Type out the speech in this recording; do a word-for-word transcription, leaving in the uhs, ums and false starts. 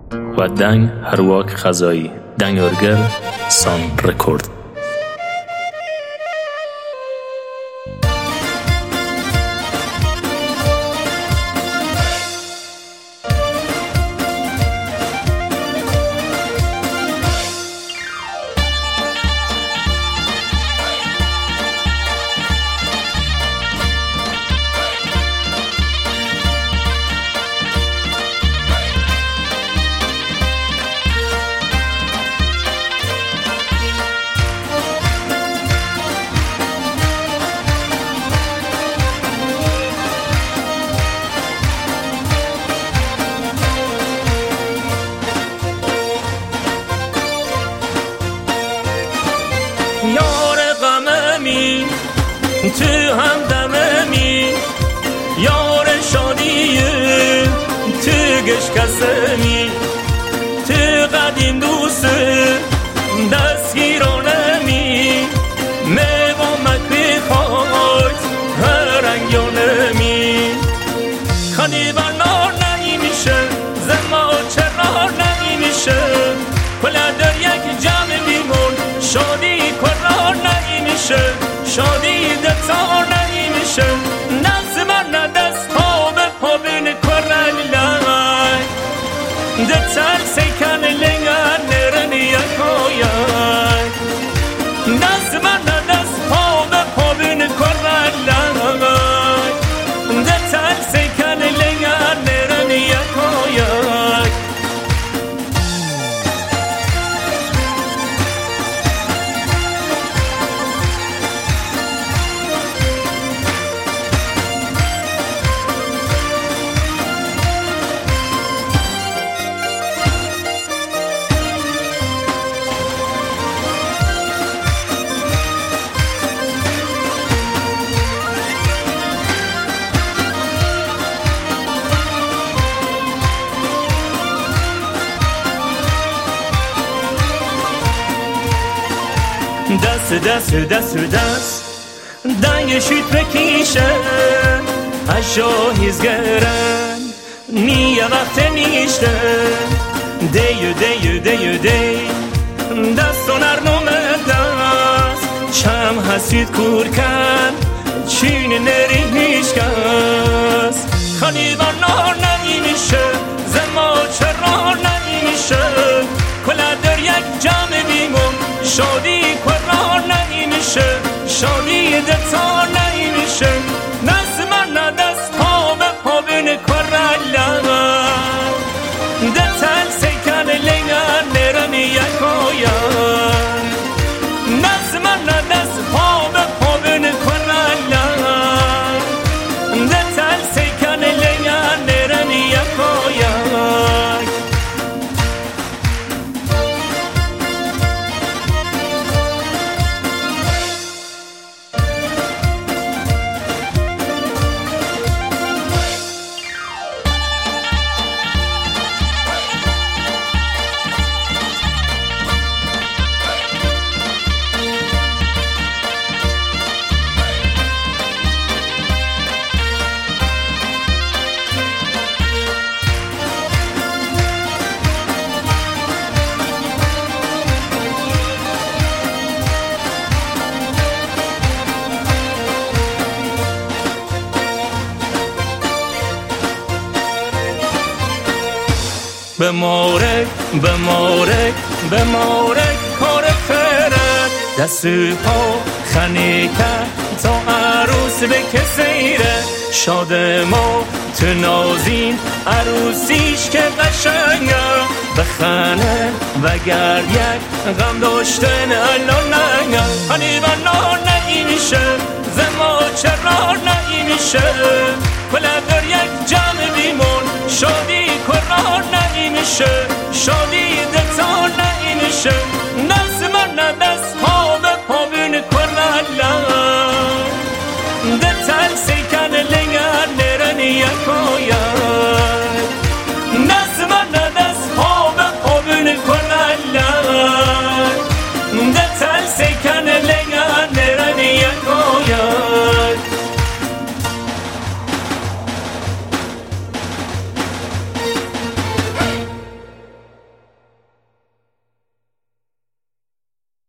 و دنگ هرواک خزایی دنگارگر سان رکورد. یار غممی تو هم دممی، یار شادی تو گش کسمی، تو قدیم دوست دستگیرانمی، میوه مکبی خواهد هر رنگیانمی. خانی برنار نمیشه زما چرا نمیشه، کلا در یک جمع بیمون شادی قرار نمیشه، شادی دتا نمیشه، نفس من دست پا به پا بین قرار لای دتر سکن لنگر نرن یکایای، نفس من دست پا به پا بین قرار لای دتر سکن لنگر نرن یکایای. دست دست دست دست دنگشید بکیشه اشا هیزگرن نیه وقت نیشته دیو دیو دیو دی دست و نرنوم دست چم حسید کور کن چین نری هیچ کس. خانی برنار نمیشه زما چرا نمیشه، کلا در یک جمع بیمون شادی قرار نمیشه، شادی دتا نمیشه، نزد من دست پا به پا بین قرار لای دتن سکن لنگر نرن یکایان، نزد من دست پا به پا بین قرار لای دتن سکن لنگر نرن یکایان. بمارک بمارک بمارک کار خیرت دست پا خنی کرد تا عروس به کسیره، شاد ما تو نازین عروسیش که قشنگه بخنه و گرد یک غم داشتن الان نگه. هنی بنار نمیشه زما چرا نمیشه، کلا در یک جمع بیمون شادی قرار نمیشه، شادی دتا نمیشه، نفس من دست پا به پا بین قرار لای دتن سکن لنگر نرن یکایا.